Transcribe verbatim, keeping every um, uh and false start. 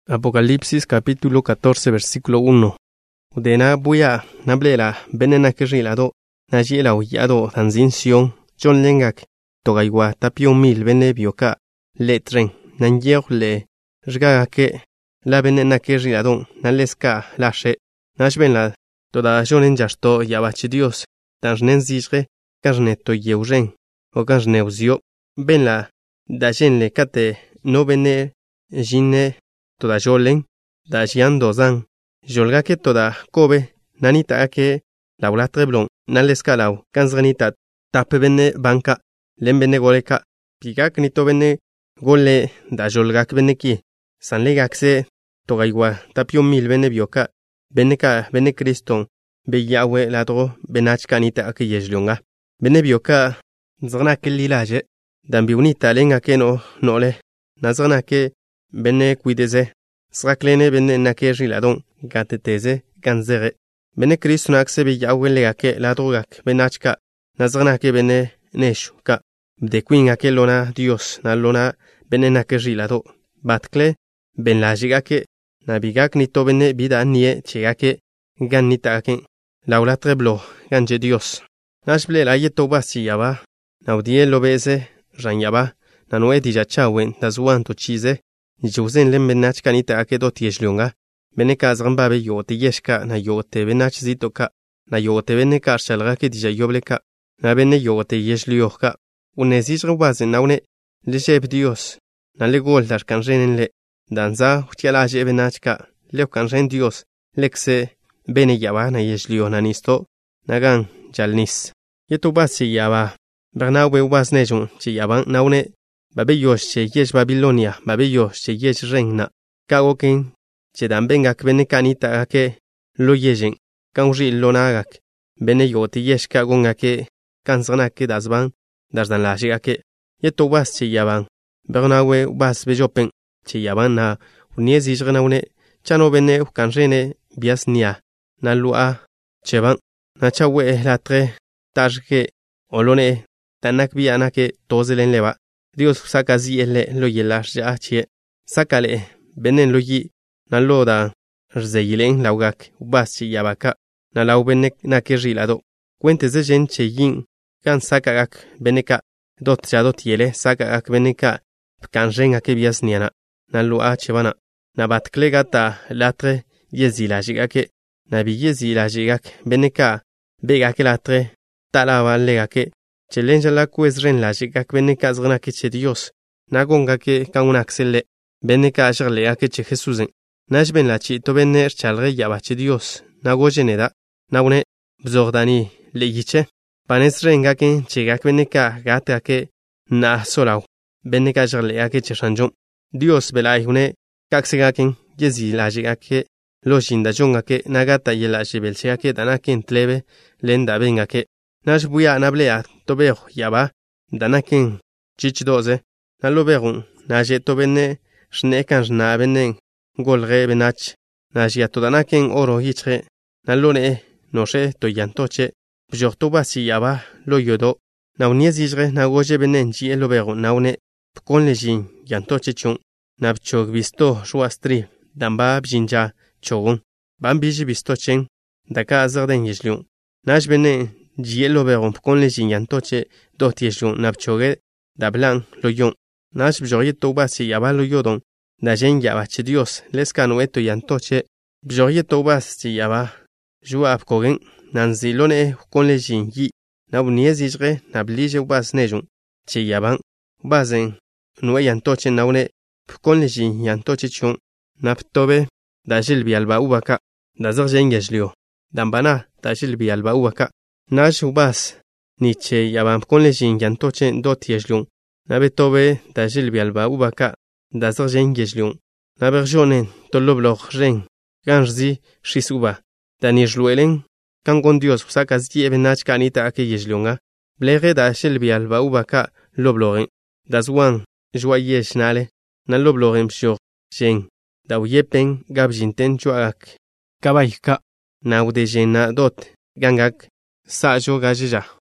Apocalipsis capítulo catorce versículo uno. Udena buya nablela benena kerilado najiela uyado tanzin sion John lengak togaiwa tapio mil bene bioka letren nanjeur le jgake la benena kerilado naleska lashe najbenla toda jonen jasto yabachi Dios tanjnen zijre karneto yeuren o karneuzio benla dajenle kate no bene jine toda jolen da jiando zan jolgake toda kobe nanita ake laula treblon naleskalau kanzrenitat tape bene banka lembene goleka pigak nito bene gole da jolgak beneki sanlegakse togaiwa tapio mil bene bioka beneka bene kriston be yawe ladro benachka nita ake yejlunga bene bioka zrna kelilaje dambi unita lenga keno nole nazrna ke bene kuideze sraklene bene nakeri ladon gateteze ganzere bene kriston akse be yawe legake ladrogak benachka nazrna ke bene neshuka de queen ake lona Dios na lona bene nakeri lado batkle ben lajigake nabigak nito bene bida nie chegake ganita ake laula treblo ganje Dios nashble la yeto basi yaba naudie lobeze ranyaba nanwe dijachawen nazwanto chize Josen lem benach kanita ake dot yeshlunga beneka zramba be yote yeshka na yote benach zitoka na yote bene karshalga ke dija yobleka na bene yote yeshlioka unezis rubaz naune le chef Dios na le gol dar kanjenle danza utialaje benachka le kanjen Dios lekse bene yaba na yeshlio na nisto nagan jalnis yetubasi yaba bernawe ubas nejun chi yaban naune babe yosh che yesh Babilonia babe yosh che yesh reina kagoken che dan benga bene kanita ake lo yejen kanri lonagak bene yoti yesh kagonga ke kansana ke dasban dasdan la ake yeto was che yaban bernawe bas bejopen che yaban na uniezi jrenaune chano bene kanjene biasnia na lua cheban na chawe la tre tajke olone tanak biana ke tozelen leva Dios saca zi ele lo yelash ya chie sakale benen lo yi na loda rzeyilen laugak ubasi yabaka na laubenek na kerilado cuentes de gen che yin kan sakagak beneka dot ya dot yele sakagak beneka kan renga ke biasniana na lo a chevana na batklegata latre yezila jigake na bi yezila jigak beneka bega ke latre talava legake Chelenja la kuezren la jigak beneka zrna ke che Dios nagonga ke kaunaksele beneka ajerle ake che Jesusen najben la chi to bener chalre yaba che Dios nagojeneda naune bzordani legiche panesrenga ke chegak beneka gata ke na solau beneka ajerle ake che sanjon Dios belai hune kaksegaken yezi la jigak ke lojinda jonga ke nagata yela jebelche ake danaken tlebe lenda benga ke Nash buya nablea tobejo yaba danaken chichdoze naloberun naje tobene shnekan jna benen golre benach najia todanaken oro hichre nalone noshe toyantoche bjortobasi yaba loyodo nauniezijre nagoje benen ji eloberun naune konlejin yantoche chun nabchog visto shuastri damba bjinja chogun bambiji vistochen daka azarden yishliun nash benen Gielo beron con les yantoche do tiejon nabchoge da blanc loyon nash bjoye toba si yaba loyodon da jen yaba che Dios les canueto yantoche bjoye toba si yaba jua apkogen nanzilone con les yi nabuniezijre nablije ubas nejon che yaban bazen no yantoche naune con les yantoche chon naptobe da jilbi alba ubaka da zerjen yejlio dambana da jilbi alba ubaka Nash ubas niche yabam con lejin yantoche dot yejlun nabe tobe da jilbi alba ubaka da zerjen yejlun naber jonen toloblog ren ganjzi shisuba da nijluelen kan con Dios saka zi ebenach kanita ake yejlunga blege da jilbi alba ubaka lobloren da zwan joyesh nale na lobloren shor jen da uyepen gabjinten chuak kabaika na udejena dot gangak Sa jo gajija